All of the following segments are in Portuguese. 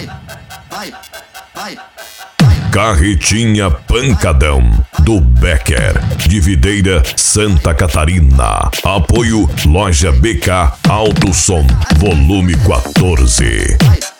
Carretinha Pancadão, do Becker, de Videira, Santa Catarina. Apoio Loja BK Alto Som, volume 14.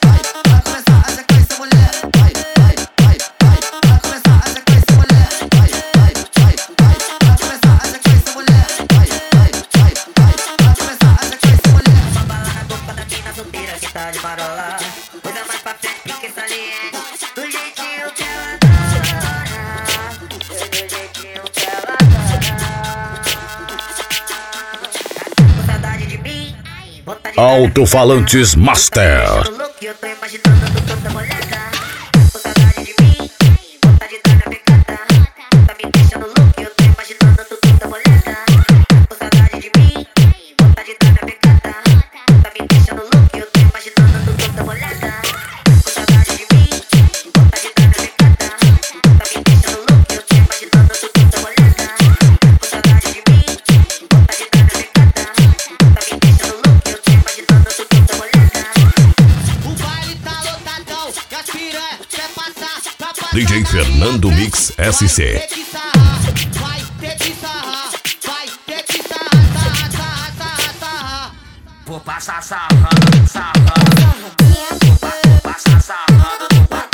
Alto-falantes Master. DJ Fernando Mix SC. Vou passar sarrando, sarrando. Vou passar sarrando,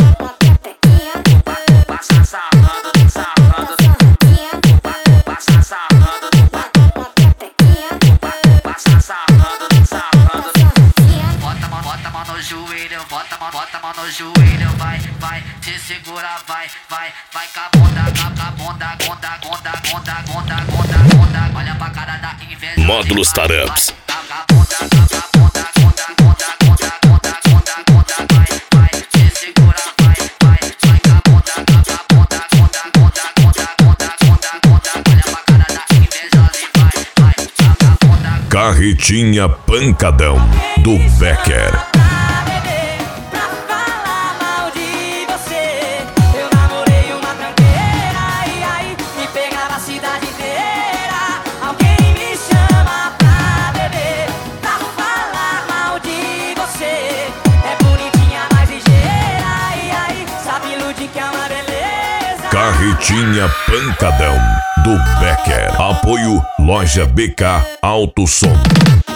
vou passar sarrando, sarrando. Vou passar sarrando, vou passar sarrando, sarrando. Bota a mão no joelho, bota a mão no joelho, vai, te segura, vai, com a bunda, olha pra cara da inveja. Módulos Tarups. Carretinha Pancadão, do Becker. Carretinha Pancadão, do Becker. Apoio Loja BK Alto Som.